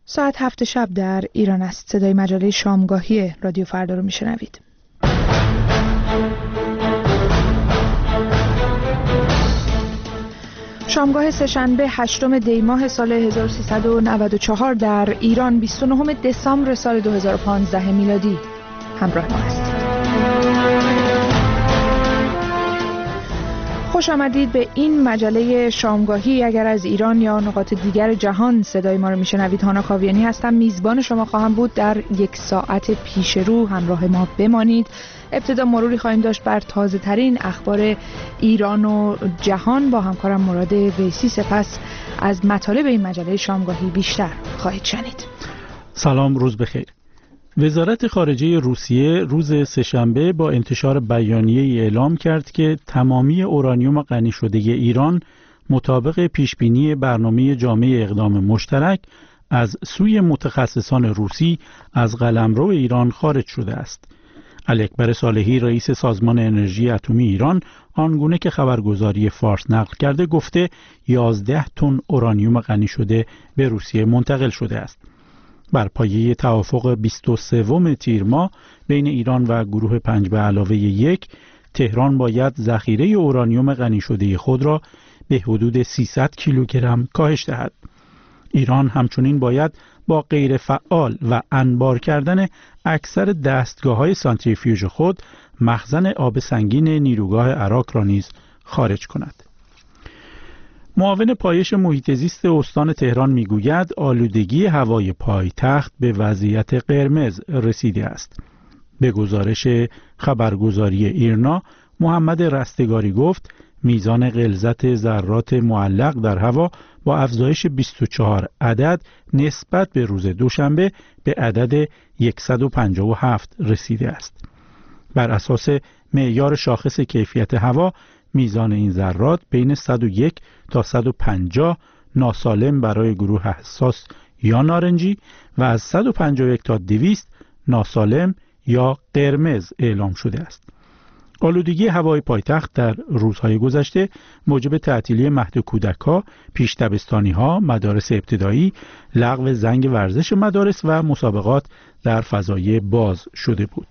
ساعت 7 شب در ایران است. صدای مجله شامگاهی رادیو فردا رو میشنوید. شامگاه سه‌شنبه 8 دی ماه سال 1394 در ایران 29 دسامبر سال 2015 میلادی. همراه ما هستید. خوش آمدید به این مجله شامگاهی. اگر از ایران یا نقاط دیگر جهان صدای ما رو میشنوید، هانا کاویانی هستم. میزبان شما خواهم بود. در یک ساعت پیش رو همراه ما بمانید. ابتدا مروری خواهیم داشت بر تازه ترین اخبار ایران و جهان با همکارم مراد ویسی. سپس از مطالب این مجله شامگاهی بیشتر خواهید شنید. سلام، روز بخیر. وزارت خارجه روسیه روز سه‌شنبه با انتشار بیانیه‌ای اعلام کرد که تمامی اورانیوم غنی شده ایران مطابق پیشبینی برنامه جامع اقدام مشترک از سوی متخصصان روسی از قلمرو ایران خارج شده است. علی اکبر صالحی رئیس سازمان انرژی اتمی ایران آنگونه که خبرگزاری فارس نقل کرده گفته 11 تن اورانیوم غنی شده به روسیه منتقل شده است. بر پایه توافق 23 تیر ماه بین ایران و گروه 5+1 تهران باید ذخیره اورانیوم غنی شده خود را به حدود 300 کیلوگرم کاهش دهد. ایران همچنین باید با غیر فعال و انبار کردن اکثر دستگاه‌های سانتریفیوژ خود مخزن آب سنگین نیروگاه عراق را نیز خارج کند. معاون پایش محیط زیست استان تهران میگوید آلودگی هوای پایتخت به وضعیت قرمز رسیده است. به گزارش خبرگزاری ایرنا، محمد رستگاری گفت میزان غلظت ذرات معلق در هوا با افزایش 24 عدد نسبت به روز دوشنبه به عدد 157 رسیده است. بر اساس معیار شاخص کیفیت هوا، میزان این ذرات بین 101 تا 150 ناسالم برای گروه حساس یا نارنجی و از 151 تا 200 ناسالم یا قرمز اعلام شده است. آلودگی هوای پایتخت در روزهای گذشته موجب تعطیلی مهد کودک‌ها، پیش دبستانی‌ها، مدارس ابتدایی، لغو زنگ ورزش مدارس و مسابقات در فضای باز شده بود.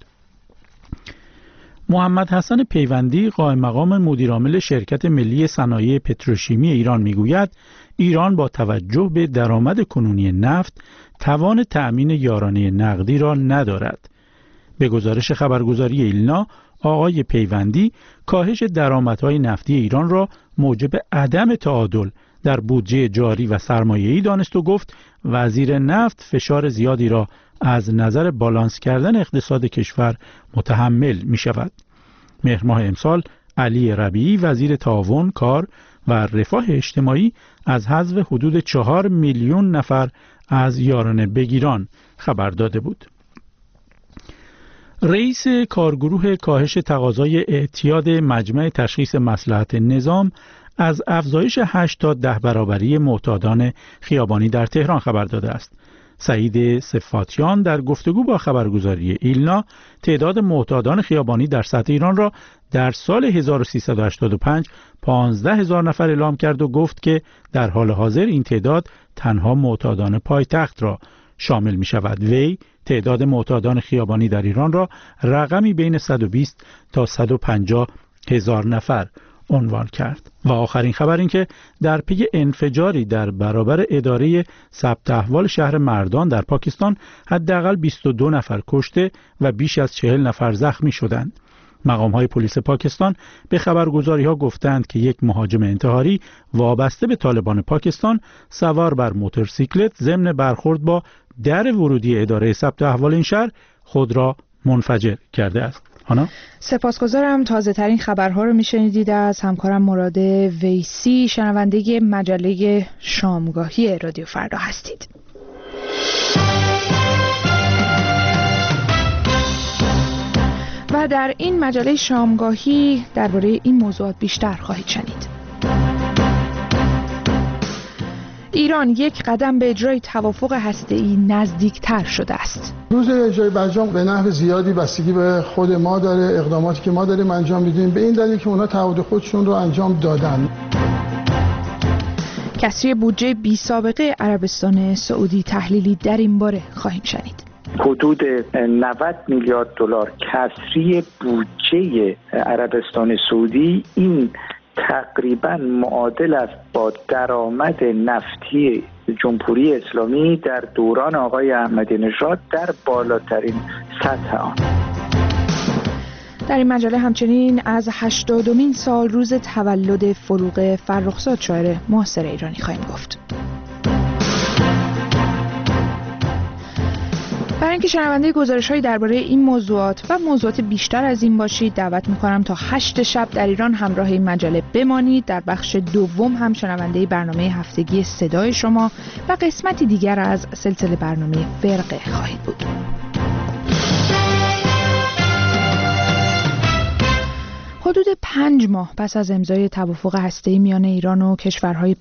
محمد حسن پیوندی قائم مقام مدیرعامل شرکت ملی صنایع پتروشیمی ایران میگوید ایران با توجه به درآمد کنونی نفت توان تأمین یارانه نقدی را ندارد. به گزارش خبرگزاری ایلنا، آقای پیوندی کاهش درآمدهای نفتی ایران را موجب عدم تعادل در بودجه جاری و سرمایه‌ای دانست و گفت وزیر نفت فشار زیادی را از نظر بالانس کردن اقتصاد کشور متحمل می شود. مهر ماه امسال علی ربیعی وزیر تعاون، کار و رفاه اجتماعی از حذف حدود 4 میلیون نفر از یارانه بگیران خبر داده بود. رئیس کارگروه کاهش تقاضای اعتیاد مجمع تشخیص مصلحت نظام از افزایش 8 تا 10 برابری معتادان خیابانی در تهران خبر داده است. سعید صفاتیان در گفتگو با خبرگزاری ایلنا تعداد معتادان خیابانی در سطح ایران را در سال 1385 15,000 نفر اعلام کرد و گفت که در حال حاضر این تعداد تنها معتادان پایتخت را شامل می شود. وی تعداد معتادان خیابانی در ایران را رقمی بین 120 تا 150 هزار نفر عنوان کرد. و آخرین خبر این که در پی انفجاری در برابر اداره ثبت احوال شهر مردان در پاکستان حداقل 22 نفر کشته و بیش از 40 نفر زخمی شدند. مقام‌های پلیس پاکستان به خبرگزاری‌ها گفتند که یک مهاجم انتحاری وابسته به طالبان پاکستان سوار بر موتورسیکلت ضمن برخورد با در ورودی اداره ثبت احوال این شهر خود را منفجر کرده است. هانا؟ سپاسگزارم. تازه ترین خبرها رو میشنیدید از همکارم مراد ویسی. شنونده مجله شامگاهی رادیو فردا هستید. و در این مجله شامگاهی درباره این موضوعات بیشتر خواهید شنید. ایران یک قدم به اجرای توافق هسته‌ای نزدیکتر شده است. روز اجرای برجام به نحو زیادی بستگی به خود ما داره، اقداماتی که ما داریم انجام میدیم، به این دلیل که اونا تعهد خودشون رو انجام دادن. کسری بودجه بی سابقه عربستان سعودی، تحلیلی در این باره خواهیم شنید. حدود 90 میلیارد دلار کسری بودجه عربستان سعودی، این تقریبا معادل است با درآمد نفتی جمهوری اسلامی در دوران آقای احمدی نژاد در بالاترین سطح آن. در این مجله همچنین از 80مین سال روز تولد فروغ فرخزاد، شاعر معاصر ایرانی، خواهیم گفت. برای اینکه شنونده گزارش‌هایی درباره این موضوعات و موضوعات بیشتر از این باشید، دعوت می‌کنم تا 8 شب در ایران همراه این مجله بمانید. در بخش دوم هم شنونده برنامه هفتگی صدای شما و قسمتی دیگر از سلسله برنامه فرقه خواهید بود. حدود 5 ماه پس از امضای توافق هسته‌ای میان ایران و کشورهای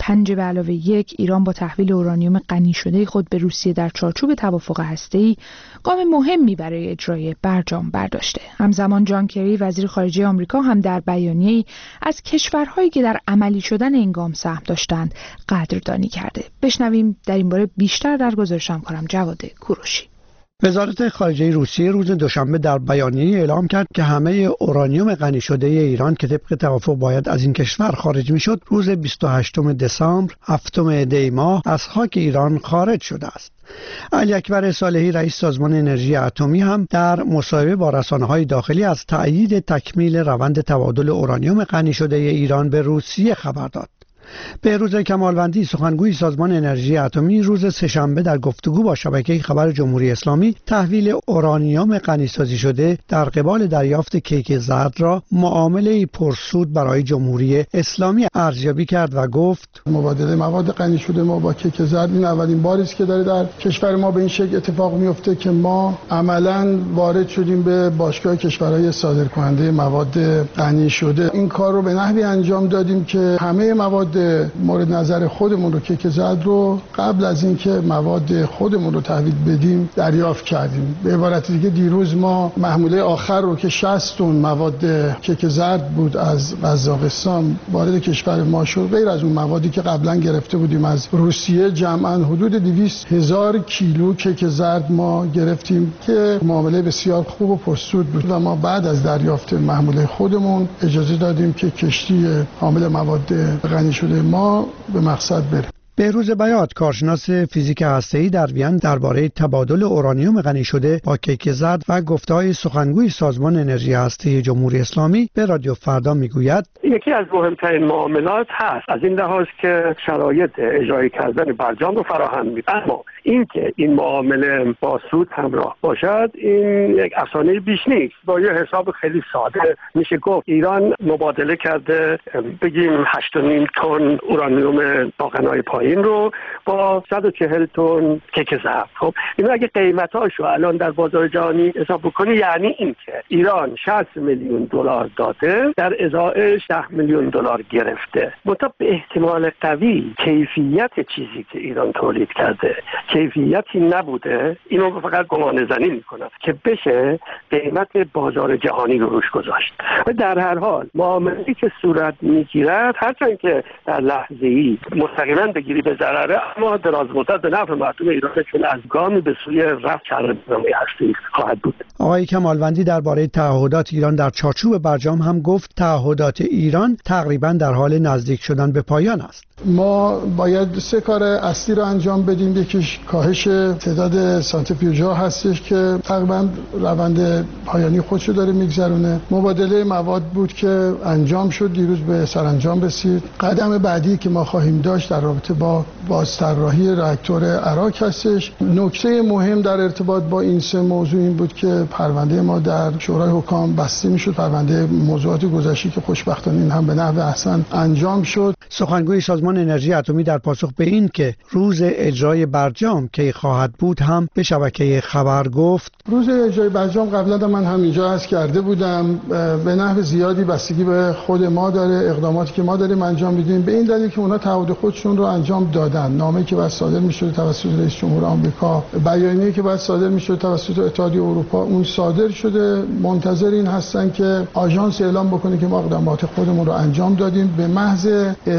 5+1، ایران با تحویل اورانیوم غنی شده خود به روسیه در چارچوب توافق هسته‌ای گام مهمی برای اجرای برجام برداشته. همزمان جان کری، وزیر خارجه آمریکا، هم در بیانیه‌ای از کشورهایی که در عملی شدن این گام سهم داشتند قدردانی کرده. بشنویم در این باره بیشتر در گزارش همکارم جواد کوروشی. وزارت خارجه روسیه روز دوشنبه در بیانیه اعلام کرد که همه اورانیوم غنی شده ایران که طبق توافق باید از این کشور خارج میشد، روز 28 دسامبر 7 دی ماه از خاک ایران خارج شده است. علی اکبر صالحی، رئیس سازمان انرژی اتمی، هم در مصاحبه با رسانه‌های داخلی از تأیید تکمیل روند تبادل اورانیوم غنی شده ایران به روسیه خبر داد. بهروز کمالوندی، سخنگوی سازمان انرژی اتمی، روز سه‌شنبه در گفتگو با شبکه خبر جمهوری اسلامی تحویل اورانیوم غنی‌سازی شده در قبال دریافت کیک زرد را معامله پرسود برای جمهوری اسلامی ارزیابی کرد و گفت مبادله مواد غنی شده ما با کیک زرد این اولین باری است که داره در کشور ما به این شکل اتفاق میفته که ما عملاً وارد شدیم به باشگاه کشورهای صادرکننده مواد غنی شده. این کار رو به نحوی انجام دادیم که همه مواد مورد نظر خودمون رو کیک زرد رو قبل از اینکه مواد خودمون رو تحویل بدیم دریافت کردیم. به عبارت دیگه دیروز ما محموله آخر رو که 60 تن مواد کیک زرد بود از قزاقستان وارد کشور ما شد. غیر از اون موادی که قبلا گرفته بودیم از روسیه، جمعاً حدود 200,000 کیلو کیک زرد ما گرفتیم که معامله بسیار خوب و پرسود بود و ما بعد از دریافت محموله خودمون اجازه دادیم که کشتی حامل مواد غنی شده ما به مقصد بره. بهروز بیات، کارشناس فیزیک هسته‌ای در وین، درباره تبادل اورانیوم غنی شده با کیک زرد و گفته‌های سخنگوی سازمان انرژی هسته‌ای جمهوری اسلامی به رادیو فردا میگوید یکی از مهمترین معاملات هست، از این لحاظ که شرایط اجرای کردن برجام رو فراهم می‌کنه. اما اینکه این معامله با سود همراه باشد، این یک افسانه بیش نیست. با یه حساب خیلی ساده میشه گفت ایران مبادله کرده بگیم 8.5 تن اورانیوم با غنای پایین رو با 140 تن کیک زرد. خب اینا اگه قیمتاشو الان در بازار جهانی حساب بکنی، یعنی این که ایران 60 میلیون دلار داده، در ازایش 10 میلیون دلار گرفته. منتها به احتمال قوی کیفیت چیزی که ایران تولید کرده کیفیتی نبوده. اینو فقط گمان زنی میکنم که بشه قیمت بازار جهانی رو روش گذاشت. و در هر حال معامله‌ای که صورت میگیرد، هرچند که در لحظه‌ای مستقیما بگیری به ضرره، اما دراز مدت به نفع مردم ایران چون از گامی به سوی رفع چرخه‌نمای هستی خواهد بود. آقای کمالوندی درباره تعهدات ایران در چارچوب برجام هم گفت تعهدات ایران تقریبا در حال نزدیک شدن به پایان است. ما باید 3 کار اصلی رو انجام بدیم. یکیش کاهش تعداد سانتریفیوژها هستش که تقریبا روند پایانی خودشو داره میگذرونه. مبادله مواد بود که انجام شد، دیروز به سرانجام رسید. قدم بعدی که ما خواهیم داشت در رابطه با بازطراحی راکتور عراق هستش. نکته مهم در ارتباط با این 3 موضوع این بود که پرونده ما در شورای حکام بسته میشد، پرونده موضوعات گذشته که خوشبختانه این هم به نحو احسن انجام شد. سخنگوی سازمان انرژی اتمی در پاسخ به این که روز اجرای برجام کی خواهد بود هم به شبکه خبر گفت روز اجرای برجام قبلا من همینجا عرض کرده بودم، به نحو زیادی بستگی به خود ما داره، اقداماتی که ما داریم انجام میدیم، به این دلیل که اونا تعهد خودشون رو انجام دادن. نامه‌ای که باید صادر میشد توسط رئیس جمهور آمریکا، بیانیه‌ای که باید صادر میشد توسط اتحادیه اروپا، اون صادر شده. منتظر این هستن که آژانس اعلام بکنه که ما اقدامات خودمون رو انجام دادیم. به محض اعلام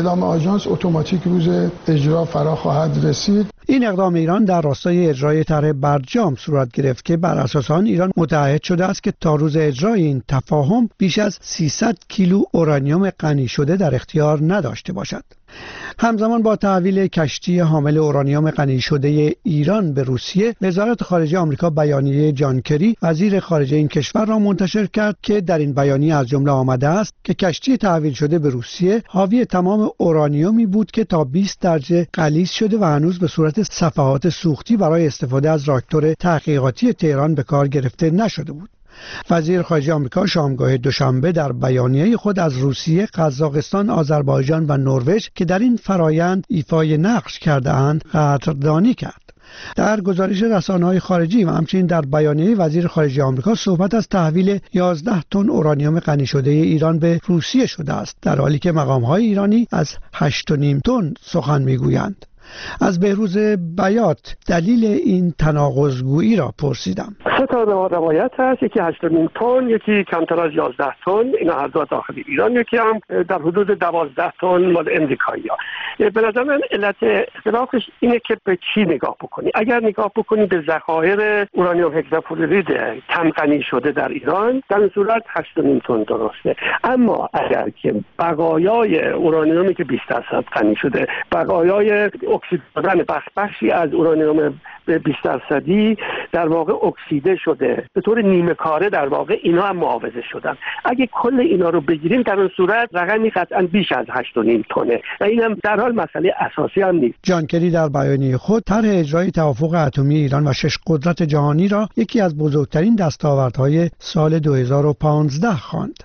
اعلام آژانس اتوماتیک روز اجرا فرا خواهد رسید. این اقدام ایران در راستای اجرای طرح برجام صورت گرفت که بر اساس آن ایران متعهد شده است که تا روز اجرای این تفاهم بیش از 300 کیلو اورانیوم غنی شده در اختیار نداشته باشد. همزمان با تحویل کشتی حامل اورانیوم غنی شده ایران به روسیه، وزارت خارجه آمریکا بیانیه جان کری وزیر خارجه این کشور را منتشر کرد که در این بیانیه از جمله آمده است که کشتی تحویل شده به روسیه حاوی تمام اورانیومی بود که تا 20 درجه غلیظ شده و هنوز به صورت صفحات سوختی برای استفاده از راکتور تحقیقاتی تهران به کار گرفته نشده بود. وزیر خارجه آمریکا شامگاه دوشنبه در بیانیه خود از روسیه، قزاقستان، آذربایجان و نروژ که در این فرایند ایفای نقش کرده‌اند قدردانی کرد. در گزارش رسانه‌های خارجی و همچنین در بیانیه وزیر خارجه آمریکا صحبت از تحویل 11 تن اورانیوم غنی شده ایران به روسیه شده است، در حالی که مقام‌های ایرانی از 8.5 تن سخن می‌گویند. از بهروز بیات دلیل این تناقض‌گویی را پرسیدم. 3 تا روایت هست، یکی 8.5 تن، یکی کمتر از 11 تن، اینا هر دو داخل ایران، یکی هم در حدود 12 تن مال امریکایی‌ها. به نظر من علت اختلافش اینه که به چی نگاه بکنی. اگر نگاه بکنی به ذخایر اورانیوم هگزافلورید کم غنی شده در ایران، در این صورت 8.5 تن درسته. اما اگر که بقایای اورانیومی که 20% غنی شده، بقایای اکسید دادن بخشی از اورانیوم به 20% در واقع اکسیده شده، به طور نیمه کاره در واقع اینا هم معاوضه شدن. اگه کل اینا رو بگیریم در اون صورت رقمی قطعا بیش از 8.5 تنه و اینم در حال مسئله اساسی هم نیست. جان کری در بیانیه خود طرح اجرای توافق اتمی ایران و 6 قدرت جهانی را یکی از بزرگترین دستاوردهای سال 2015 خواند.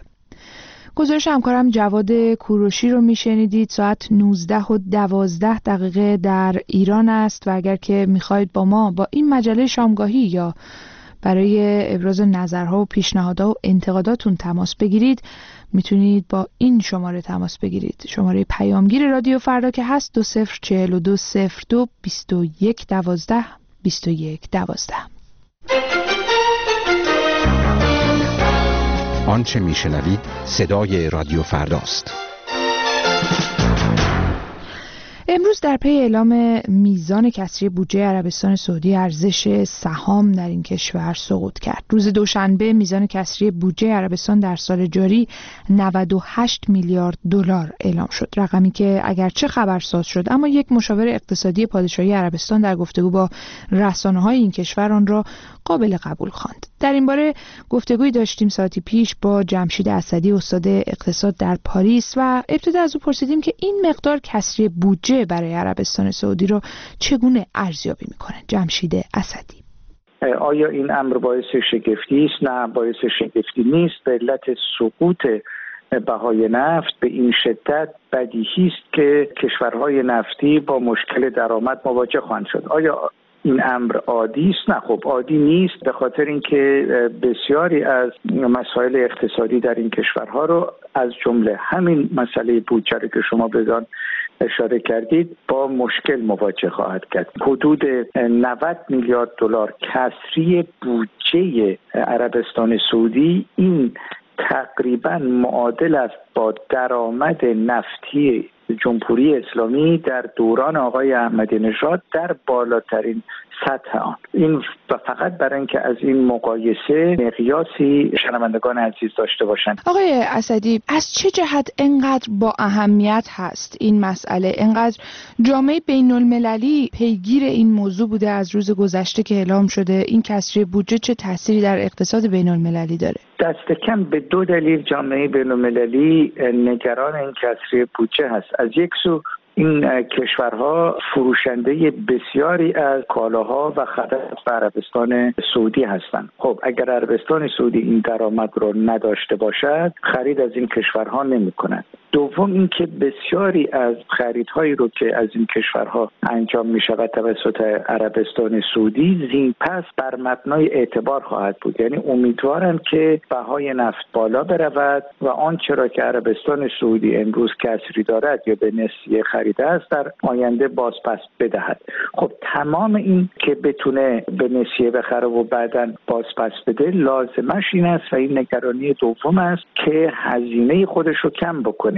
گزارش همکارم جواد کوروشی رو میشنیدید. ساعت 19:12 در ایران است و اگر که میخواید با ما با این مجله شامگاهی یا برای ابراز نظرها و پیشنهادها و انتقاداتون تماس بگیرید، میتونید با این شماره تماس بگیرید. شماره پیامگیر رادیو فردا که هست 204202 2112 2112. آنچه میشنوید صدای رادیو فرداست. امروز در پی اعلام میزان کسری بودجه عربستان سعودی، ارزش سهام در این کشور سقوط کرد. روز دوشنبه میزان کسری بودجه عربستان در سال جاری 98 میلیارد دلار اعلام شد، رقمی که اگرچه خبرساز شد اما یک مشاور اقتصادی پادشاهی عربستان در گفتگو با رسانه‌های این کشور آن را قابل قبول خواند. در این باره گفتگویی داشتیم ساعتی پیش با جمشید اسدی، استاد اقتصاد در پاریس، و ابتدا از او پرسیدیم که این مقدار کسری بودجه برای عربستان سعودی رو چگونه ارزیابی میکنه. جمشید اسدی: آیا این امر باعث شگفتی است؟ نه، باعث شگفتی نیست. به علت سقوط بهای نفت به این شدت بدیهی است که کشورهای نفتی با مشکل درآمد مواجه خواهند شد. آیا این امر عادی است؟ نه، خب عادی نیست، به خاطر اینکه بسیاری از مسائل اقتصادی در این کشورها رو از جمله همین مسئله بودجه رو که شما بدان اشاره کردید با مشکل مواجه خواهد کرد. حدود 90 میلیارد دلار کسری بودجه عربستان سعودی، این تقریبا معادل است با درآمد نفتی جمهوری اسلامی در دوران آقای احمدی نژاد در بالاترین سطح آن. این فقط برای اینکه از این مقایسه مقیاسی شنوندگان عزیز داشته باشند. آقای اسدی، از چه جهت اینقدر با اهمیت هست این مسئله؟ اینقدر جامعه بین المللی پیگیر این موضوع بوده از روز گذشته که اعلام شده؟ این کسری بودجه چه تأثیری در اقتصاد بین المللی داره؟ دست کم به 2 دلیل جامعه بین المللی نگران این کسری بودجه هست. از یک سو این کشورها فروشنده بسیاری از کالاها و خدمات به عربستان سعودی هستند. خب اگر عربستان سعودی این درآمد رو نداشته باشد، خرید از این کشورها نمی‌کند. دوم اینکه بسیاری از خریدهایی رو که از این کشورها انجام می شود توسط عربستان سعودی زین پس بر مبنای اعتبار خواهد بود. یعنی امیدوارند که بهای نفت بالا برود و آنچه را که عربستان سعودی امروز کسری دارد یا به نسیه خریده است در آینده بازپس بدهد. خب تمام این که بتونه به نسیه بخره و بعداً بازپس بده لازمش این است و این نگرانی دوم است که هزینه خودش رو کم بکنه.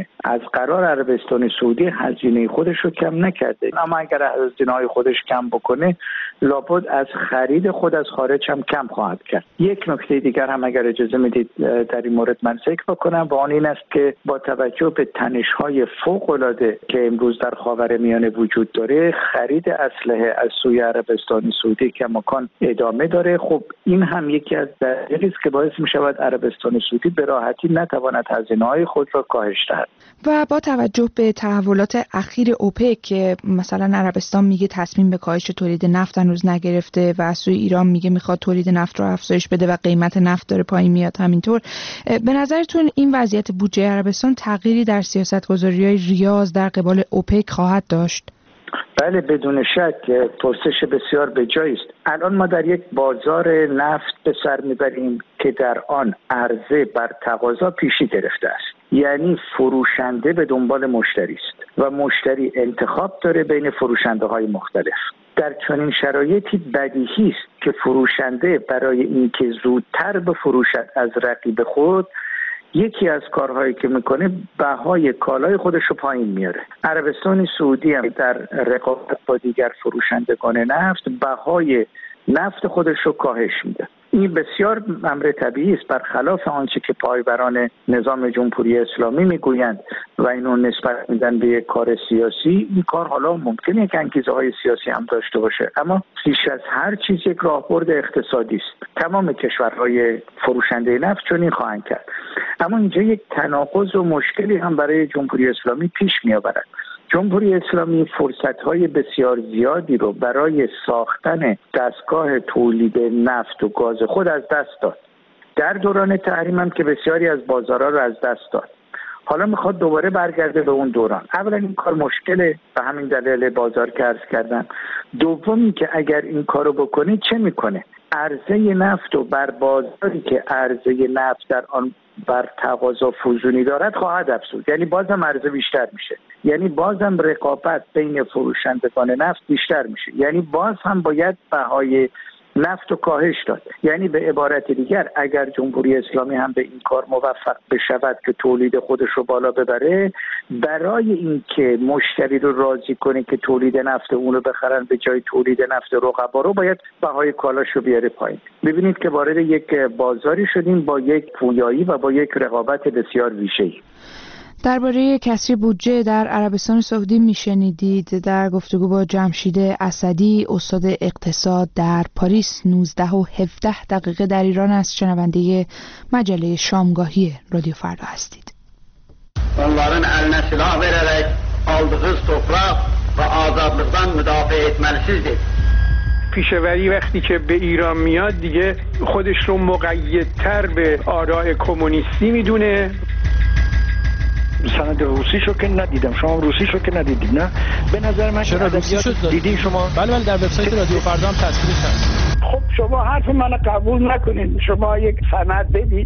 میکنه. از قرار عربستان سعودی هزینه خودش رو کم نکرده، اما اگر هزینه‌های خودش کم بکنه لابد از خرید خود از خارج هم کم خواهد کرد. یک نکته دیگر هم اگر اجازه میدید در این مورد من ذکر بکنم و آن این است که با توجه به تنش‌های فوق‌العاده که امروز در خاورمیانه وجود داره، خرید اسلحه از سوی عربستان سعودی کماکان ادامه داره. خب این هم یکی از دلایلی است که باعث می‌شود عربستان سعودی به راحتی نتواند هزینه‌های خود را کاهش دهد. و با توجه به تحولات اخیر اوپک که مثلا عربستان میگه تصمیم به کاهش تولید نفت هنوز نگرفته و از سوی ایران میگه میخواد تولید نفت رو افزایش بده و قیمت نفت داره پایین میاد همینطور، به نظرتون این وضعیت بودجه عربستان تغییری در سیاست‌گذاری‌های ریاض در قبال اوپک خواهد داشت؟ بله بدون شک پرسش بسیار بجایی است. الان ما در یک بازار نفت به سر میبریم که در آن عرضه بر تقاضا پیشی گرفته است، یعنی فروشنده به دنبال مشتری است و مشتری انتخاب داره بین فروشنده های مختلف. در چنین شرایطی بدیهی است که فروشنده برای اینکه زودتر بفروشد از رقیب خود، یکی از کارهایی که میکنه بهای کالای خودش رو پایین میاره. عربستان سعودی هم در رقابت با دیگر فروشندگان نفت بهای نفت خودش رو کاهش میده. این بسیار امر طبیعی است، برخلاف آنچه که پایبران نظام جمهوری اسلامی میگویند و اینو نسبت میدن به یک کار سیاسی. این کار حالا ممکنه که انگیزه های سیاسی هم داشته باشه، اما بیش از هر چیز یک راهبرد اقتصادی است. تمام کشورهای فروشنده نفت چنین خواهند کرد. اما اینجا یک تناقض و مشکلی هم برای جمهوری اسلامی پیش میآورد. جمهوری اسلامی فرصت‌های بسیار زیادی رو برای ساختن دستگاه تولید نفت و گاز خود از دست داد. در دوران تحریم هم که بسیاری از بازارها رو از دست داد. حالا میخواد دوباره برگرده به اون دوران. اولا این کار مشکله، به همین دلیل بازار که عرض کردم. دومی که اگر این کارو بکنه چه میکنه؟ عرضه نفت و بر بازاری که عرضه نفت در آن بر تقاضا فزونی دارد خواهد افزود، یعنی بازم عرضه بیشتر میشه، یعنی بازم رقابت بین فروشندگان نفت بیشتر میشه، یعنی باز هم باید بهای نفت و کاهش داد. یعنی به عبارت دیگر اگر جمهوری اسلامی هم به این کار موفق بشود که تولید خودش رو بالا ببره، برای اینکه مشتری رو راضی کنه که تولید نفت اون رو بخرن به جای تولید نفت رقبا رو، باید بهای کالاش رو بیاره پایین. ببینید که وارد یک بازاری شدیم با یک پویایی و با یک رقابت بسیار ویژه‌ای. درباره کسری بودجه در عربستان سعودی میشنیدید در گفتگو با جمشید اسدی، استاد اقتصاد در پاریس. 19 و 17 دقیقه در ایران است. شنونده مجله شامگاهی رادیو فردا هستید. onların eline silah vererek aldığı toprak ve azadlıktan müdafaa etmelisizdir. پیشوری وقتی که به ایران میاد دیگه خودش رو مقیدتر به آراء کمونیستی میدونه. سند روسیشو که ندیدم، شما روسیشو که ندیدید نه؟ به نظر من چرا روسیشو دیدین شما؟ بله در وبسایت رادیو فردا هم تصویرش هست. خب شما حرف منو قبول نکنین، شما یک سند بدید.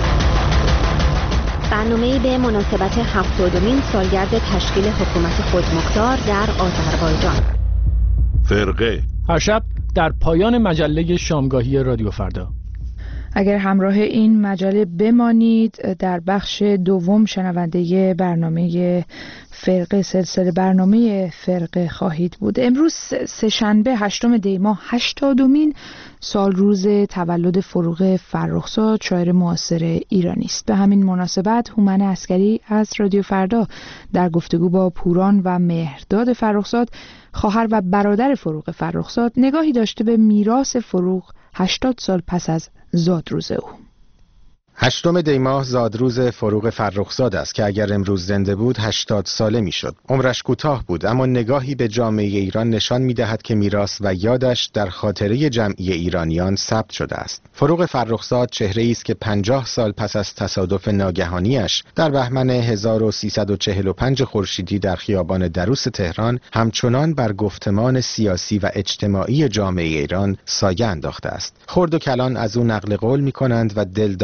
برنامه‌ای به مناسبت 70مین سالگرد تشکیل حکومت خودمختار در آذربایجان. فرقه هر شب در پایان مجله شامگاهی رادیو فردا. اگر همراه این مجله بمانید، در بخش دوم شنونده برنامه فرقه، سلسله برنامه فرقه خواهید بود. امروز سه‌شنبه 8 دی ماه 80مین سال روز تولد فروغ فرخزاد، شاعر معاصر ایرانی است. به همین مناسبت هومن عسکری از رادیو فردا در گفتگو با پوران و مهرداد فرخزاد، خواهر و برادر فروغ فرخزاد، نگاهی داشته به میراث فروغ 80 سال پس از زادروز او. 8 دی ماه زادروز فروغ فرخزاد است که اگر امروز زنده بود 80 ساله میشد. عمرش کوتاه بود، اما نگاهی به جامعه ایران نشان می‌دهد که میراث و یادش در خاطره جمعی ایرانیان ثبت شده است. فروغ فرخزاد چهره‌ای است که 50 سال پس از تصادف ناگهانیش در بهمن 1345 خورشیدی در خیابان دروس تهران همچنان بر گفتمان سیاسی و اجتماعی جامعه ایران سایه انداخته است. خرد و کلان از او نقل قول می‌کنند و دلدادگان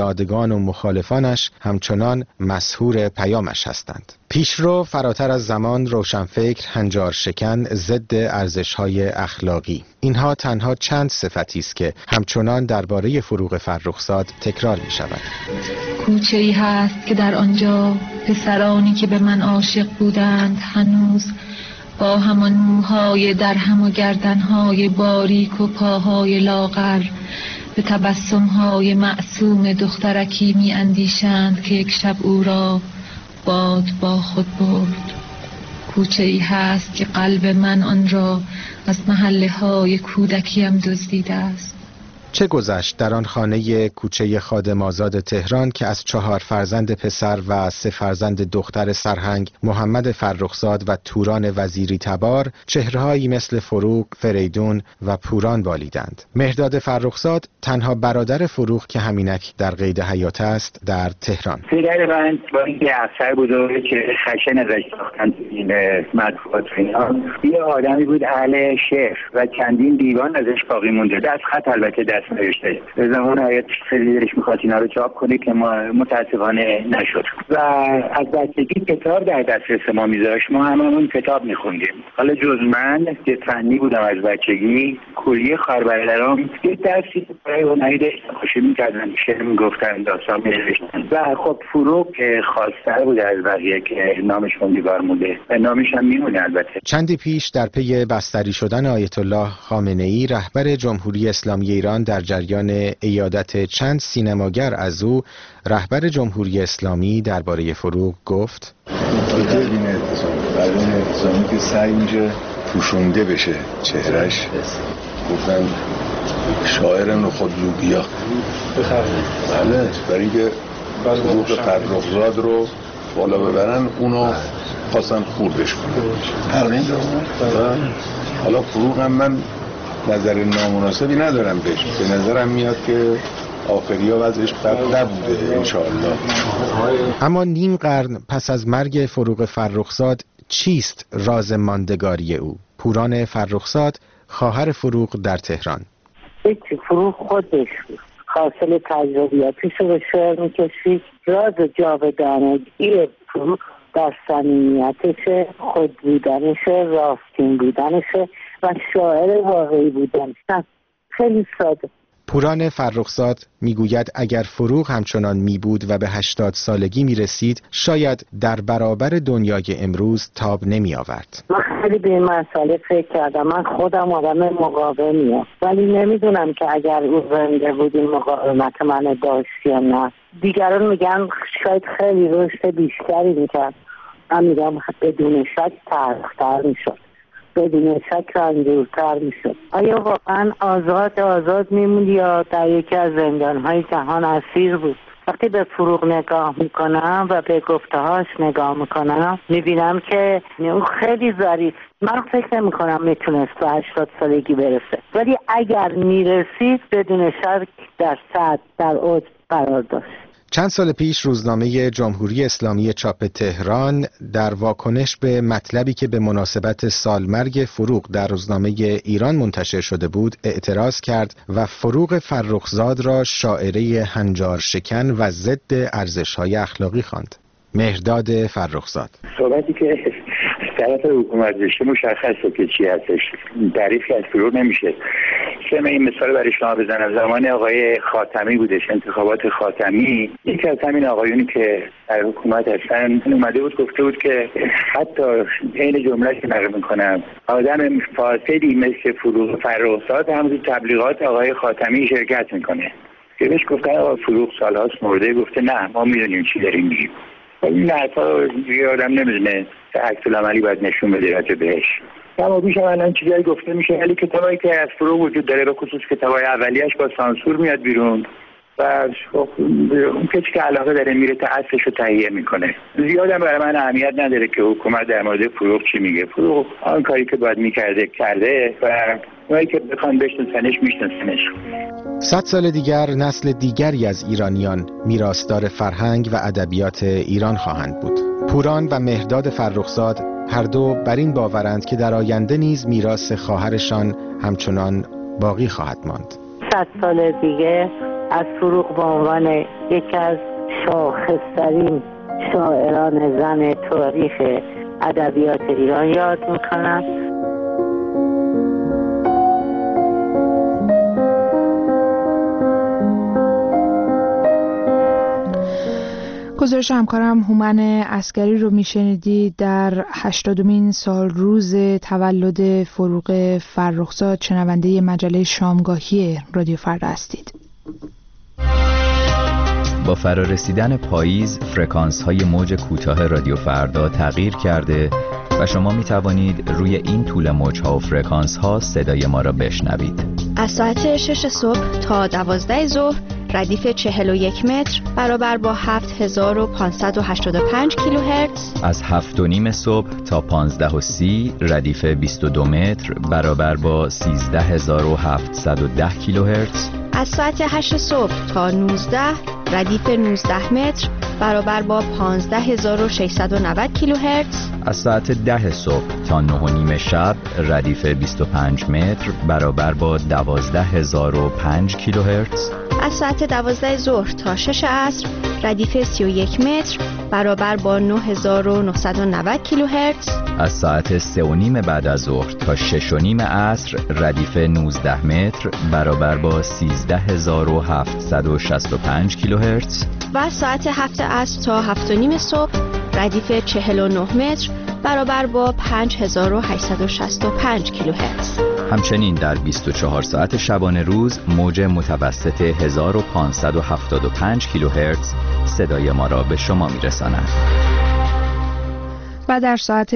موافقان و مخالفانش همچنان مسحور پیامش هستند. پیشرو فراتر از زمان، روشنفکر، هنجار شکن، ضد ارزش‌های اخلاقی. اینها تنها چند صفتی است که همچنان درباره فروغ فرخزاد تکرار می‌شود. کوچه‌ای هست که در آنجا پسرانی که به من عاشق بودند هنوز با همان موهای درهم و گردنهای باریک و پاهای لاغر به تبسمهای معصوم دخترکی می اندیشند که یک شب او را باد با خود برد. کوچه‌ای هست که قلب من آن را از محله های کودکیم دزدیده است. چه گذشت در آن خانه کوچه خادم آزاد تهران که از 4 فرزند پسر و 3 فرزند دختر سرهنگ محمد فرخزاد و توران وزیری تبار چهرهایی مثل فروغ، فریدون و پوران بالیدند. مهرداد فرخزاد تنها برادر فروغ که همینک در قید حیات است در تهران. پدر من با اینکه افسر بود و که خشن ازش ساختن این مطبوعات اینا، یه آدمی بود اهل شعر و چندین دیوان ازش باقی مونده. دست خط البته دست نوشته. به زمان حیات خیلی دلش می‌خواست اینا رو چاپ کنه که ما متاسفانه نشد. و از بچگی کتاب در دسترس ما می‌ذاشت. ما هممون کتاب می‌خوندیم. حالا جز من که فنی بودم از بچگی، کلیه خواهربرادرام یه درسی برای هنری داشتن، خوشی می‌کردن، شعر می‌گفتن، داستان می‌نوشتن. و خب فروغ که خواستار بود از بقیه که نامشون دیوار مونده و نامش هم میمونه. البته چندی پیش در پی بستری شدن آیت الله خامنه‌ای رهبر جمهوری اسلامی ایران در جریان عیادت چند سینماگر از او، رهبر جمهوری اسلامی درباره فروغ گفت: این اعتصامی که سعی میشه پوشونده بشه چهرش، گفتن شاعر نخود لوبیا. بله، برای که فروغ فرخزاد رو بالا ببرن اونو خواستن خوردش کنن. حالا فروغ هم من نظر نامناسبی ندارم بهش، به نظرم میاد که آخریا وضعش بد نبوده انشاءالله. اما نیم قرن پس از مرگ فروغ فرخزاد چیست راز ماندگاری او؟ پوران فرخزاد، خواهر فروغ در تهران. فروغ خودش حاصل تجربیاتش رو به شعر میکشید. راز جاودانگی فروغ در صمیمیتش، خود بودنش، راستین بودنش و شاعر واقعی بودنش. خیلی ساده. پوران فرخزاد میگوید اگر فروغ همچنان میبود و به 80 سالگی میرسید شاید در برابر دنیای امروز تاب نمی آورد. من خیلی به این مسئله فکر کردم. من خودم آدم مقاومیم، ولی نمیدونم که اگر او زنده بود این مقاومت من داشت یا نه. دیگران میگن شاید خیلی رشد بیشتری میکرد. من میگم بدون شک تلختر میشد، بدون شک رنجورتر میشد. آیا واقعا آزاد میموند یا در یکی از زندانهای جهان اسیر بود؟ وقتی به فروغ نگاه میکنم و به گفته‌هاش نگاه میکنم میبینم که اون خیلی ظریف. من فکر نمیکنم میتونست به 80 سالگی برسه، ولی اگر میرسید بدون شک در صدر در اوج قرار داشت. چند سال پیش روزنامه جمهوری اسلامی چاپ تهران در واکنش به مطلبی که به مناسبت سالمرگ فروغ در روزنامه ایران منتشر شده بود اعتراض کرد و فروغ فرخزاد را شاعره هنجار شکن و ضد ارزش‌های اخلاقی خواند. مهرداد فرخزاد: صحبتی که طرف حکومت داشته مشخصه که چی هستش، تعریفی از فروغ نمیشه. من این مثال برای شما بزنم. زمان آقای خاتمی بودش، انتخابات خاتمی، یکی از همین آقایونی که در حکومت هستن اومده بود گفته بود که حتی این جمله که نقل میکنم، آدم فاسدی مثل فروغ فرخزاد هم تو تبلیغات آقای خاتمی شرکت میکنه. که بهش گفتن آقا فروغ سالهاست مرده، گفته نه ما میدونیم چی داریم میگیم. این حرفا دیگه آدم نمیدونه چه عکس العملی باید نشون بده راجع بهش. اما بیشتر الان چیزایی گفته میشه، ولی کتابایی که از فروغ وجود داره به خصوص کتابای اولیه‌اش با سانسور میاد بیرون و اون کسی که علاقه داره میره تا اصلش رو تهیه میکنه. زیادم برای من اهمیت نداره که حکومت در مورد فروغ چی میگه. فروغ آن کاری که باید میکرده کرده و اونایی که بخوان بشناسنش میشناسنش. 100 سال دیگر نسل دیگری از ایرانیان میراثدار فرهنگ و ادبیات ایران خواهند بود. پوران و مهرداد فرخزاد هر دو بر این باورند که در آینده نیز میراث خواهرشان همچنان باقی خواهد ماند. 100 سال دیگه از فروغ به عنوان یکی از شاخص‌ترین شاعران زن تاریخ ادبیات ایران یاد میکنم. گزارش همکارم هومن عسکری رو میشنیدید. در 80مین سال روز تولد فروغ فرخزاد شنونده مجله شامگاهی رادیو فردا هستید. با فرارسیدن پاییز فرکانس‌های موج کوتاه رادیو فردا تغییر کرده و شما می توانید روی این طول موج‌ها و فرکانس‌ها صدای ما را بشنوید. از ساعت 6 صبح تا 12 ظهر ردیف 41 متر برابر با 7585 کیلوهرتز. از 7:30 صبح تا 15:30 ردیف 22 متر برابر با 13710 کیلوهرتز. از ساعت 8 صبح تا 19 ردیف 19 متر برابر با 15690 کیلوهرتز. از ساعت 10 صبح تا 9:30 شب ردیف 25 متر برابر با 12005 کیلوهرتز. از ساعت 12 ظهر تا 6 عصر ردیف 31 متر برابر با 9990 کیلوهرتز. از ساعت 3:30 بعد از ظهر تا 6:30 عصر ردیف 19 متر برابر با 13765 کیلوهرتز. و از ساعت 7 عصر تا 7:30 صبح ردیف 49 متر برابر با 5865 کیلوهرتز. همچنین در 24 ساعت شبانه روز موج متوسط 1575 کیلوهرتز صدای ما را به شما میرساند. و در ساعت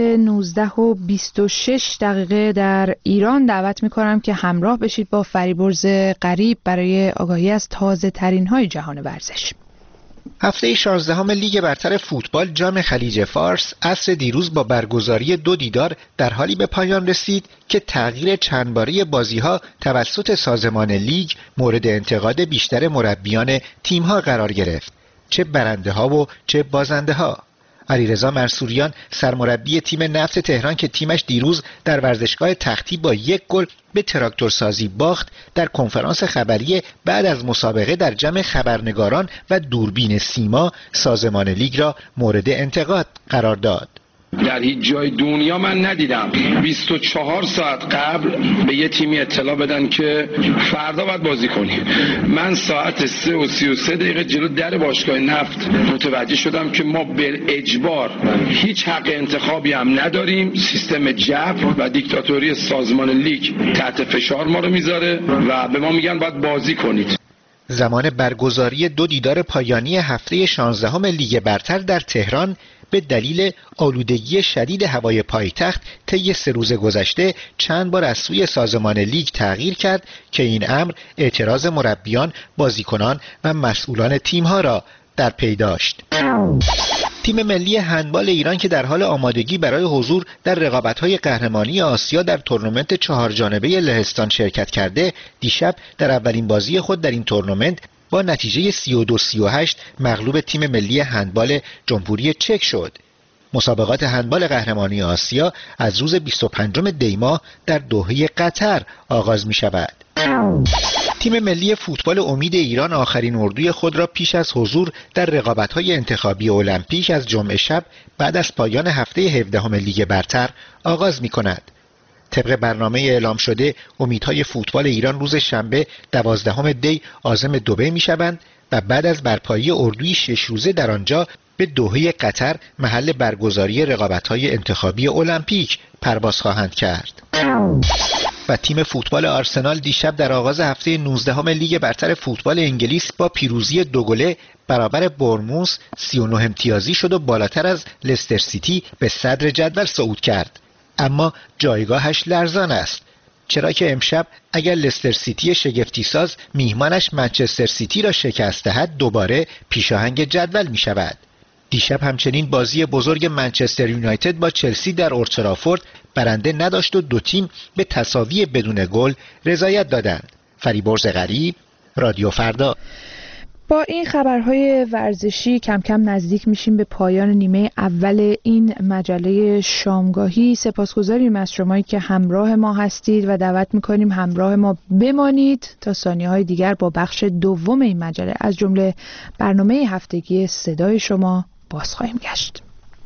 19:26 در ایران دعوت می‌کنم که همراه بشید با فریبرز غریب برای آگاهی از تازه ترین های جهان ورزش. هفته 16 لیگ برتر فوتبال جام خلیج فارس عصر دیروز با برگزاری 2 دیدار در حالی به پایان رسید که تغییر چند باره بازی‌ها توسط سازمان لیگ مورد انتقاد بیشتر مربیان تیم‌ها قرار گرفت، چه برنده‌ها و چه بازنده‌ها. علیرضا منصوریان سرمربی تیم نفت تهران که تیمش دیروز در ورزشگاه تختی با 1 گل به تراکتورسازی باخت، در کنفرانس خبری بعد از مسابقه در جمع خبرنگاران و دوربین سیما سازمان لیگ را مورد انتقاد قرار داد. در هیچ جای دنیا من ندیدم 24 ساعت قبل به یه تیمی اطلاع بدن که فردا باید بازی کنی. من ساعت 3:33 جلو در باشگاه نفت متوجه شدم که ما به اجبار هیچ حق انتخابی هم نداریم. سیستم جبر و دیکتاتوری سازمان لیگ تحت فشار ما رو میذاره و به ما میگن باید بازی کنید. زمان برگزاری 2 دیدار پایانی هفته 16 لیگ برتر در تهران به دلیل آلودگی شدید هوای پایتخت طی 3 روز گذشته چند بار از سوی سازمان لیگ تغییر کرد که این امر اعتراض مربیان، بازیکنان و مسئولان تیم‌ها را در پی داشت. تیم ملی هندبال ایران که در حال آمادگی برای حضور در رقابت‌های قهرمانی آسیا در تورنمنت 4 جانبه لهستان شرکت کرده، دیشب در اولین بازی خود در این تورنمنت با نتیجه 32-38 مغلوب تیم ملی هندبال جمهوری چک شد. مسابقات هندبال قهرمانی آسیا از روز 25 دی ماه در دوحه قطر آغاز می شود. تیم ملی فوتبال امید ایران آخرین اردوی خود را پیش از حضور در رقابت‌های انتخابی المپیک از جمعه شب بعد از پایان هفته 17 لیگ برتر آغاز می کند. طبق برنامه اعلام شده امیدهای فوتبال ایران روز شنبه 12 دی عازم دبی می شوند و بعد از برپایی اردوی 6 روزه در آنجا به دوحه قطر محل برگزاری رقابت‌های انتخابی المپیک پرواز خواهند کرد. و تیم فوتبال آرسنال دیشب در آغاز هفته 19 لیگ برتر فوتبال انگلیس با پیروزی 2 گله برابر برنموث 39 امتیازی شد و بالاتر از لستر سیتی به صدر جدول صعود کرد. اما جایگاهش لرزان است، چرا که امشب اگر لستر سیتی شگفتی ساز میهمانش منچستر سیتی را شکست دهد دوباره پیشاهنگ جدول می شود. دیشب همچنین بازی بزرگ منچستر یونایتد با چلسی در اولد ترافورد برنده نداشت و 2 تیم به تساوی بدون گل رضایت دادند. فریبرز غریب، رادیو فردا. با این خبرهای ورزشی کم کم نزدیک میشیم به پایان نیمه اول این مجله شامگاهی. سپاسگزاریم از شمایی که همراه ما هستید و دعوت میکنیم همراه ما بمانید تا ثانیه‌های دیگر با بخش دوم این مجله از جمله برنامه هفتگی صدای شما باز خواهیم گشت.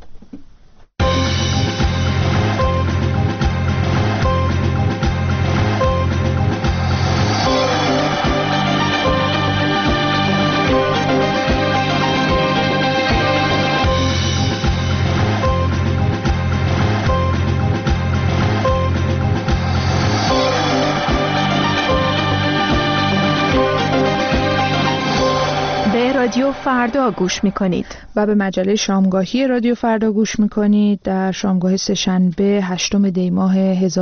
رادیو فردا گوش میکنید و به مجله شامگاهی رادیو فردا گوش میکنید در شامگاه سه‌شنبه 8 دی ماه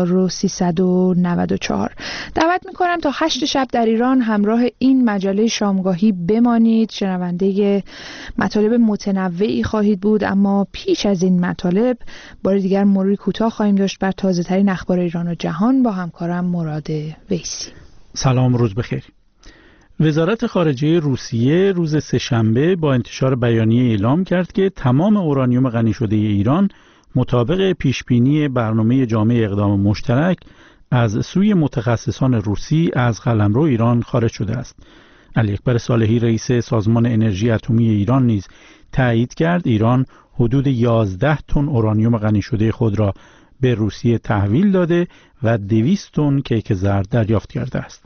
1394. دعوت میکنم تا 8 شب در ایران همراه این مجله شامگاهی بمانید. شنونده مطالب متنوعی خواهید بود، اما پیش از این مطالب بار دیگر مروری کوتاه خواهیم داشت بر تازه ترین اخبار ایران و جهان با همکارم مراد ویسی. سلام، روز بخیر. وزارت خارجه روسیه روز سه‌شنبه با انتشار بیانیه اعلام کرد که تمام اورانیوم غنی شده ایران مطابق پیشبینی برنامه جامع اقدام مشترک از سوی متخصصان روسی از قلمرو ایران خارج شده است. علی اکبر صالحی رئیس سازمان انرژی اتمی ایران نیز تایید کرد ایران حدود 11 تن اورانیوم غنی شده خود را به روسیه تحویل داده و 200 تن کیک زرد دریافت کرده است.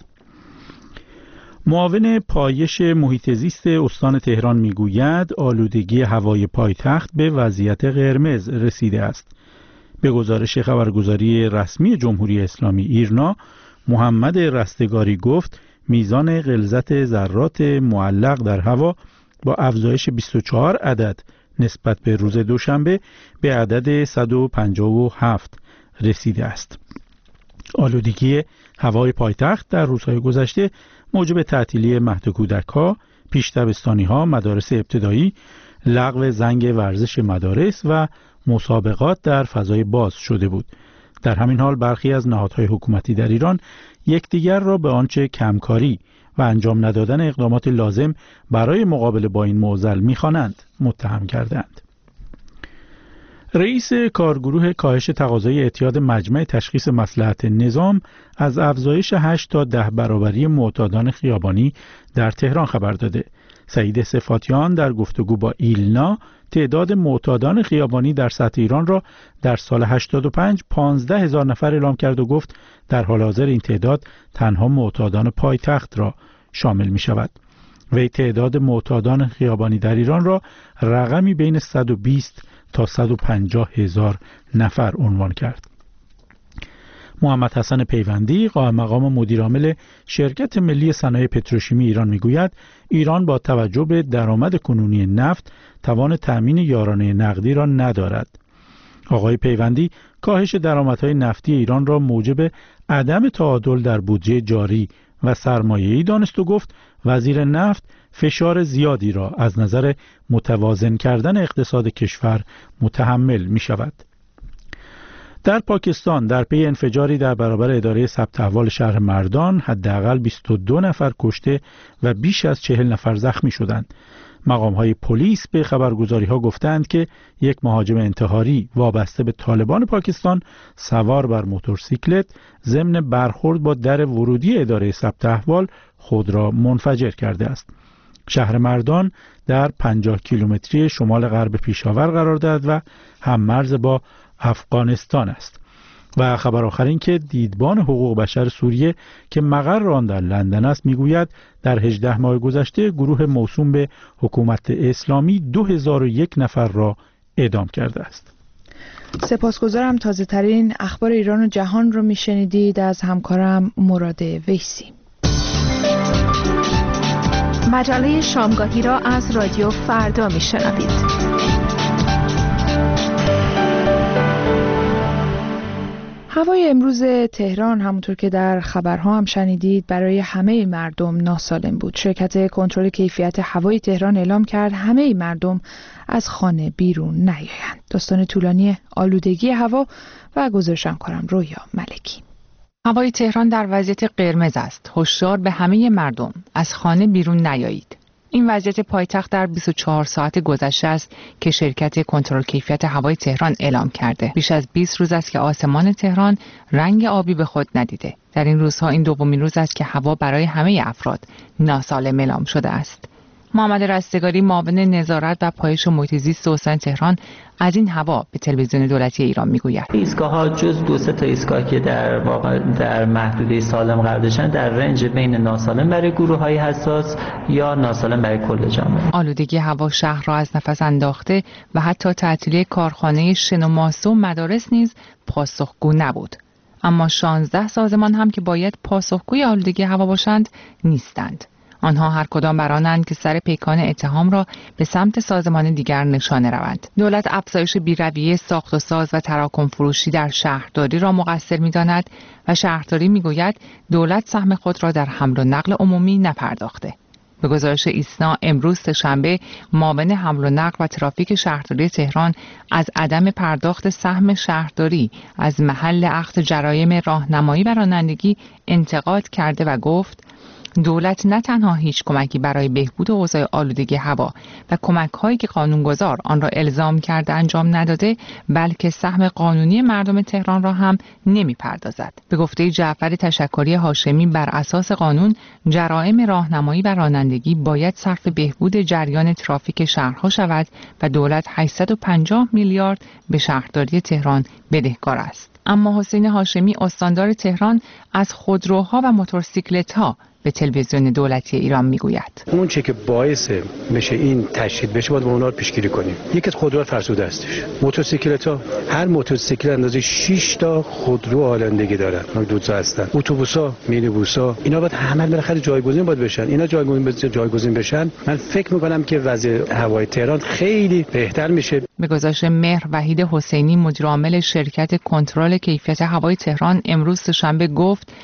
معاون پایش محیط زیست استان تهران میگوید آلودگی هوای پایتخت به وضعیت قرمز رسیده است. به گزارش خبرگزاری رسمی جمهوری اسلامی ایرنا، محمد رستگاری گفت میزان غلظت ذرات معلق در هوا با افزایش 24 عدد نسبت به روز دوشنبه به عدد 157 رسیده است. آلودگی هوای پایتخت در روزهای گذشته موجب تعطیلی مهد کودک‌ها، پیش دبستانی‌ها، مدارس ابتدایی، لغو زنگ ورزش مدارس و مسابقات در فضای باز شده بود. در همین حال برخی از نهادهای حکومتی در ایران یکدیگر را به آنچه کمکاری و انجام ندادن اقدامات لازم برای مقابله با این معضل می‌خوانند متهم کردند. رئیس کارگروه کاهش تقاضای اعتیاد مجمع تشخیص مصلحت نظام از افزایش 8 تا 10 برابری معتادان خیابانی در تهران خبر داده. سعید صفاتیان در گفتگو با ایلنا تعداد معتادان خیابانی در سطح ایران را در سال 85 15,000 نفر اعلام کرد و گفت در حال حاضر این تعداد تنها معتادان پایتخت را شامل می شود. وی تعداد معتادان خیابانی در ایران را رقمی بین 120 تا 150,000 نفر عنوان کرد. محمد حسن پیوندی قائم مقام مدیرعامل شرکت ملی صنایع پتروشیمی ایران میگوید ایران با توجه به درآمد کنونی نفت توان تأمین یارانه نقدی را ندارد. آقای پیوندی کاهش درآمدهای نفتی ایران را موجب عدم تعادل در بودجه جاری و سرمایه‌ای دانست و گفت وزیر نفت فشار زیادی را از نظر متوازن کردن اقتصاد کشور متحمل می شود. در پاکستان در پی انفجاری در برابر اداره ثبت احوال شهر مردان حداقل 22 نفر کشته و بیش از 40 نفر زخمی شدند. مقام‌های پلیس به خبرگزاری‌ها گفتند که یک مهاجم انتحاری وابسته به طالبان پاکستان سوار بر موتورسیکلت ضمن برخورد با در ورودی اداره ثبت احوال خود را منفجر کرده است. شهر مردان در 50 کیلومتری شمال غرب پیشاور قرار دارد و هم‌مرز با افغانستان است. و خبر آخر این که دیدبان حقوق بشر سوریه که مقر آن در لندن است میگوید در 18 ماه گذشته گروه موسوم به حکومت اسلامی 2001 نفر را اعدام کرده است. سپاسگزارم. تازه ترین اخبار ایران و جهان رو میشنیدید از همکارم مراد ویسی. مجله شامگاهی را از رادیو فردا میشنوید. هوای امروز تهران همونطور که در خبرها هم شنیدید برای همه مردم ناسالم بود. شرکت کنترل کیفیت هوای تهران اعلام کرد همه مردم از خانه بیرون نیایند. داستان طولانی آلودگی هوا و گزارشم کنم رویا ملکی. هوای تهران در وضعیت قرمز است. هشدار به همه مردم از خانه بیرون نیایید. این وضعیت پایتخت در 24 ساعت گذشته است که شرکت کنترل کیفیت هوای تهران اعلام کرده. بیش از 20 روز است که آسمان تهران رنگ آبی به خود ندیده. در این روزها این دومین روز است که هوا برای همه افراد ناسالم اعلام شده است. محمد رستگاری، معاون نظارت و پایش محیط زیست استان تهران، از این هوا به تلویزیون دولتی ایران میگوید: ایستگاه‌ها جز 2-3 ایستگاه که در واقع در محدوده سالم قرار داشتن در رنج بین ناسالم برای گروه‌های حساس یا ناسالم برای کل جامعه. آلودگی هوا شهر را از نفس انداخته و حتی تعطیلی کارخانه شن و ماسه و مدارس نیز پاسخگو نبود. اما 16 سازمان هم که باید پاسخگوی آلودگی هوا باشند نیستند. آنها هر کدام برانند که سر پیکان اتهام را به سمت سازمان دیگر نشانه روند. دولت افزایش بی‌رویه ساخت و ساز و تراکم فروشی در شهرداری را مقصر می‌داند و شهرداری می‌گوید دولت سهم خود را در حمل و نقل عمومی نپرداخته. به گزارش ایسنا امروز سه‌شنبه معاون حمل و نقل و ترافیک شهرداری تهران از عدم پرداخت سهم شهرداری از محل عقد جرایم راهنمایی بر رانندگی انتقاد کرده و گفت دولت نه تنها هیچ کمکی برای بهبود اوضاع آلودگی هوا و کمک‌هایی که قانونگذار آن را الزام کرده انجام نداده، بلکه سهم قانونی مردم تهران را هم نمی‌پردازد. به گفته جعفر تشکری هاشمی، بر اساس قانون جرایم راهنمایی بر رانندگی باید صرف بهبود جریان ترافیک شهرها شود و دولت 850 میلیارد به شهرداری تهران بدهکار است. اما حسین هاشمی، استاندار تهران، از خودروها و موتورسیکلت‌ها به تلویزیون دولتی ایران میگوید: اون چه که باعث بشه این تشدید بشه باید اونها رو پیشگیری کنیم. یکی از خودروها فرسوده هستش. موتورسیکلت‌ها، هر موتورسیکلت اندازه 6 تا خودرو رانندگی دارن. دو هستن. اتوبوس‌ها، مینیبوس‌ها، اینا باید همه بالاخره جایگزین باید بشن. اینا جایگزین بشن، من فکر می‌کنم که وضع هوای تهران خیلی بهتر میشه. به گزارش مهر وحید حسینی، مدیر عامل شرکت کنترل کیفیت هوای تهران، امروز سه‌شنبه گفت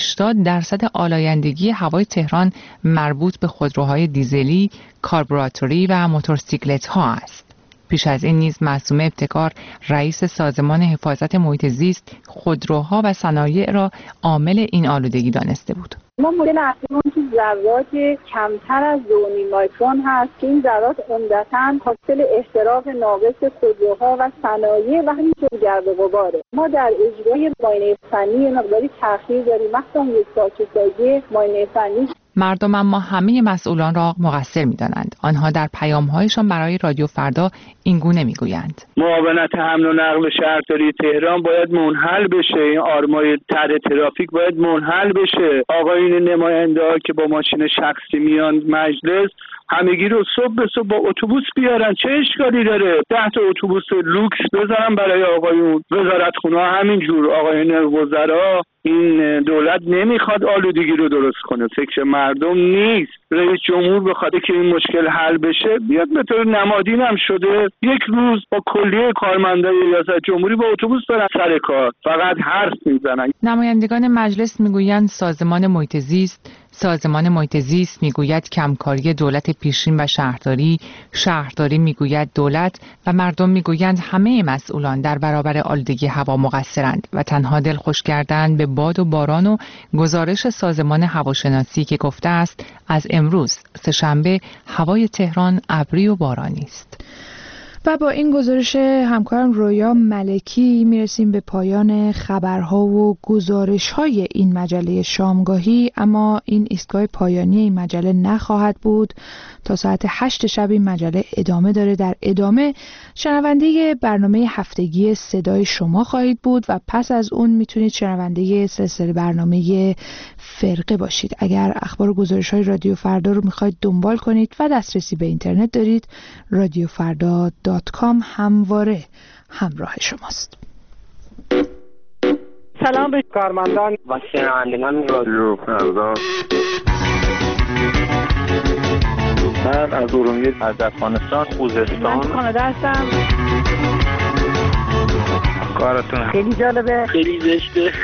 80% آلایندگی هوای تهران مربوط به خودروهای دیزلی، کاربوراتوری و موتورسیکلت‌ها است. پیش از این نیز معصومه ابتکار، رئیس سازمان حفاظت محیط زیست، خودروها و صنایع را عامل این آلودگی دانسته بود. ما مدل اصلیمون که ذرات کمتر از 2.5 مایکرون هست که این ذرات عمدتاً حاصل احتراق ناقص خودروها و صنایع و همینطور گرد و غباره. ما در اجرای معاینه فنی مقداری تأخیر داریم، مثلا یک ساعت معاینه فنی. مردم اما همه مسئولان را مقصر می‌دانند. آنها در پیام‌هایشان برای رادیو فردا این گونه می‌گویند: معاونت حمل و نقل شهرداری تهران باید منحل بشه، این آرمای طرح ترافیک باید منحل بشه. آقایون نماینده‌ها که با ماشین شخصی میان مجلس، همگی رو صبح با اتوبوس بیارن، چه اشکالی داره؟ 10 تا اتوبوس لوکس بذارن برای آقایون. وزارتخونه‌ها همینجور، آقایون وزرا. این دولت نمیخواد آلودگی رو درست کنه، فکر مردم نیست. رئیس جمهور بخواد که این مشکل حل بشه، بیاد به طور نمادین هم شده یک روز با کلیه کارمندای ریاست جمهوری با اتوبوس برن سر کار، فقط حرف میزنن. نمایندگان مجلس میگویند سازمان محیط زیست میگوید کمکاری دولت پیشین و شهرداری میگوید دولت و مردم میگویند همه مسئولان در برابر آلودگی هوا مقصرند و تنها دلخوش کردن به باد و باران و گزارش سازمان هواشناسی که گفته است از امروز سه‌شنبه هوای تهران ابری و بارانی است. و با این گزارش همکارم رویا ملکی میرسیم به پایان خبرها و گزارش‌های این مجله شامگاهی، اما این ایستگاه پایانی این مجله نخواهد بود. تا ساعت 8 شب این مجله ادامه داره. در ادامه شنونده برنامه هفتگی صدای شما خواهید بود و پس از اون میتونید شنونده سلسله برنامه فرقه باشید. اگر اخبار و گزارش‌های رادیو فردا رو میخواید دنبال کنید و دسترسی به اینترنت دارید، radiofarda.com همواره همراه شماست. سلام به کارمندان و شنوندگان رادیو فردا. من از ارومیه، از افغانستان، خوزستان، من کانادا هستم. کارتون خیلی جالبه، خیلی زشته.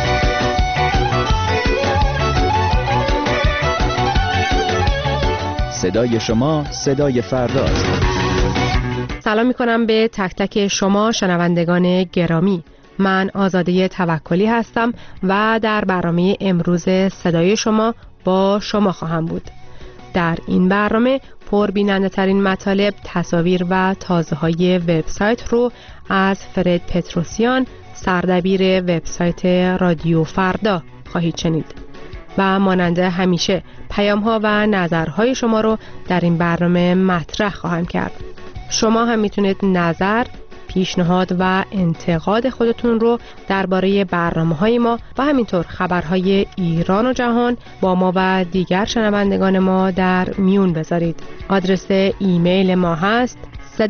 صدای شما صدای فرداست. سلام میکنم به تک تک شما شنوندگان گرامی. من آزاده توکلی هستم و در برنامه امروز صدای شما با شما خواهم بود. در این برنامه پربیننده ترین مطالب، تصاویر و تازه‌های وبسایت رو از فرد پتروسیان، سردبیر وبسایت رادیو فردا خواهید شنید. و مانند همیشه پیام‌ها و نظرهای شما رو در این برنامه مطرح خواهم کرد. شما هم میتونید نظر، پیشنهاد و انتقاد خودتون رو درباره برنامه‌های ما و همینطور خبرهای ایران و جهان با ما و دیگر شنوندگان ما در میون بذارید. آدرس ایمیل ما هست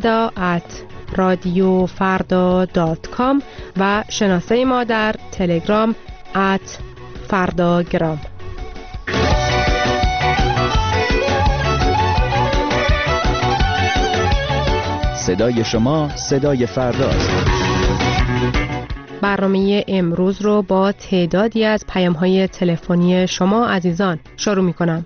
seda@radiofarda.com و شناسه ما در تلگرام @fardagram. صدای شما صدای فرداست. برنامه امروز رو با تعدادی از پیام‌های تلفنی شما عزیزان شروع می‌کنم.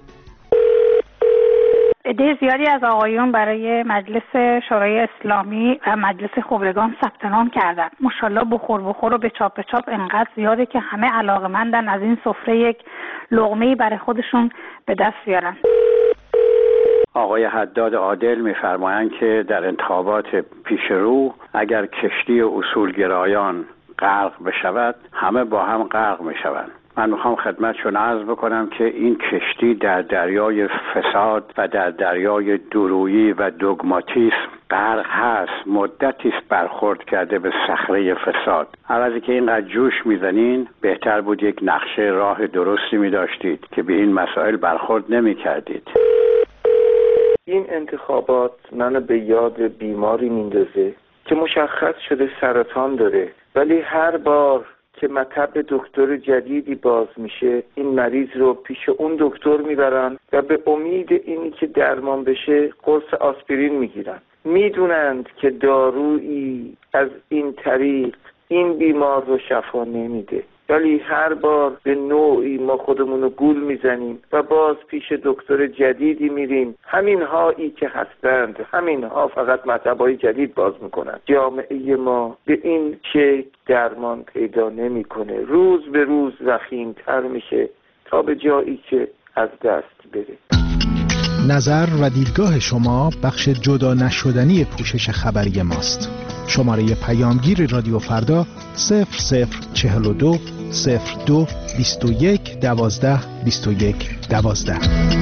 عده زیادی از آقایون برای مجلس شورای اسلامی و مجلس خبرگان ثبت نام کردن. ماشاءالله بخور و به چاپ انقدر زیاده که همه علاقه‌مندن از این سفره یک لقمه‌ای برای خودشون به دست بیارن. آقای حداد عادل می‌فرمایند که در انتخابات پیشرو اگر کشتی اصولگرایان غرق بشود همه با هم غرق می‌شوند. من میخوام خدمتشون عرض بکنم که این کشتی در دریای فساد و در دریای دورویی و دوگماتیسم غرق هست. مدتی است برخورد کرده به صخره فساد. عوضی که اینقدر جوش میزنین بهتر بود یک نقشه راه درستی میداشتید که به این مسائل برخورد نمیکردید. این انتخابات منو به یاد بیماری میندازه که مشخص شده سرطان داره، ولی هر بار که مطب دکتر جدیدی باز میشه این مریض رو پیش اون دکتر میبرن و به امید اینی که درمان بشه قرص آسپرین میگیرن. میدونند که دارویی از این طریق این بیمار رو شفا نمیده، ولی هر بار به نوعی ما خودمونو گول میزنیم و باز پیش دکتر جدیدی میریم. همین هایی که هستند، همین ها فقط مطبای جدید باز میکنن. جامعه ما به این شکل درمان پیدا نمیکنه، روز به روز وخیم‌تر میشه تا به جایی که از دست بره. نظر و دیدگاه شما بخش جدا نشدنی پوشش خبری ماست. شماره پیامگیر رادیو فردا 0042 02 21 12 21 12.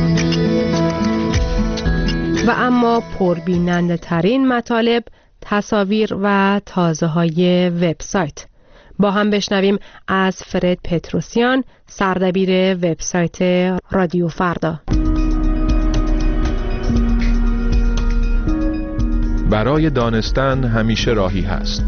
و اما پربیننده ترین مطالب، تصاویر و تازه‌های وبسایت. با هم بشنویم از فرد پتروسیان، سردبیر وبسایت رادیو فردا. برای دانستن همیشه راهی هست.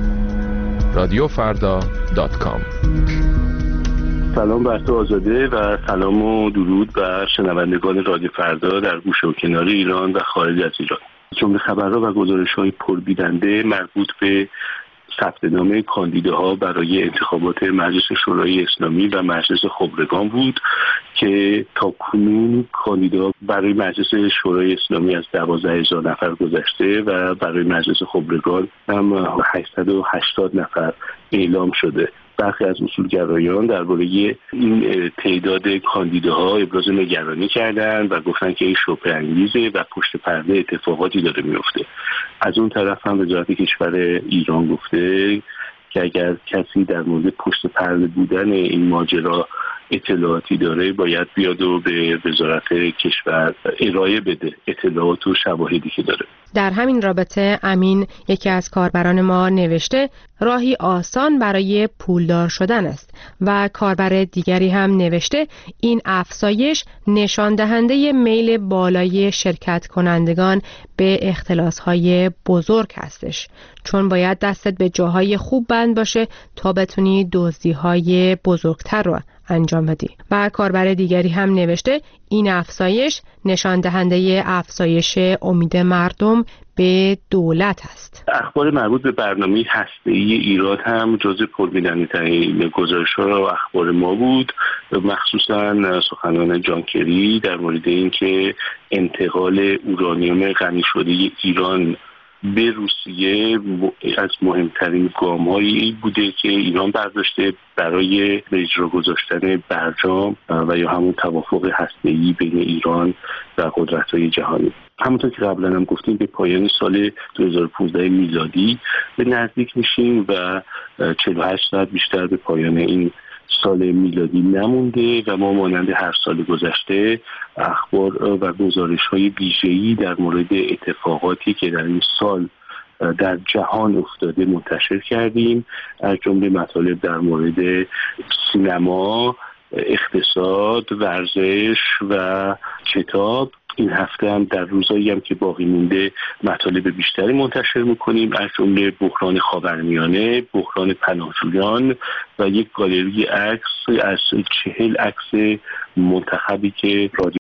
radioffarda.com. سلام بر تو آزاده و سلام و درود بر شنوندگان رادیو فردا در گوشه و کنار ایران و خارج از ایران. جمله خبرها و گزارش‌های پربیننده مربوط به ثبت نام کاندیداها برای انتخابات مجلس شورای اسلامی و مجلس خبرگان بود که تاکنون کاندیداها برای مجلس شورای اسلامی از 12,000 نفر گذشته و برای مجلس خبرگان هم 880 نفر اعلام شده. برخی از اصولگرایان درباره این تعداد کاندیداها ابراز نگرانی کردند و گفتن که این شبهه انگیزه و پشت پرده اتفاقاتی داره میفته. از اون طرف هم وزارت کشور ایران گفته که اگر کسی در مورد پشت پرده بودن این ماجرا اطلاعاتی داره باید بیاد و به وزارت کشور ارائه بده اطلاعات و شواهدی که داره. در همین رابطه امین، یکی از کاربران ما، نوشته راهی آسان برای پولدار شدن است و کاربر دیگری هم نوشته این افزایش نشان دهنده میل بالای شرکت کنندگان به اختلاس‌های بزرگ هستش، چون باید دستت به جاهای خوب بند باشه تا بتونی دزدی‌های بزرگتر رو انجام بدی. و کاربر دیگری هم نوشته این افزایش نشان دهنده افزایش امید مردم به دولت است. اخبار مربوط به برنامه هسته‌ای ایران هم جزو پربیننده‌ترین گزارش‌ها و اخبار ما بود، مخصوصا سخنان جان کری در مورد اینکه انتقال اورانیوم غنی شده ایران به روسیه از مهمترین گام‌هایی بوده که ایران برداشته برای به اجرا گذاشتن برجام و یا همون توافق هسته‌ای بین ایران و قدرت‌های جهانی. همونطور که قبلا هم گفتیم به پایان سال 2015 میلادی به نزدیک میشیم و 48 ساعت بیشتر به پایان این سال میلادی نمونده و ما مانند هر سال گذشته اخبار و گزارش‌های ویژه‌ای در مورد اتفاقاتی که در این سال در جهان افتاده منتشر کردیم، از جمله مطالب در مورد سینما، اقتصاد، ورزش و کتاب. این هفته هم در روزایی هم که باقی مونده مطالب بیشتری منتشر میکنیم، از جمله بحران خاورمیانه، بحران پناهجویان و یک گالری عکس از 40 عکس منتخبی که رادیو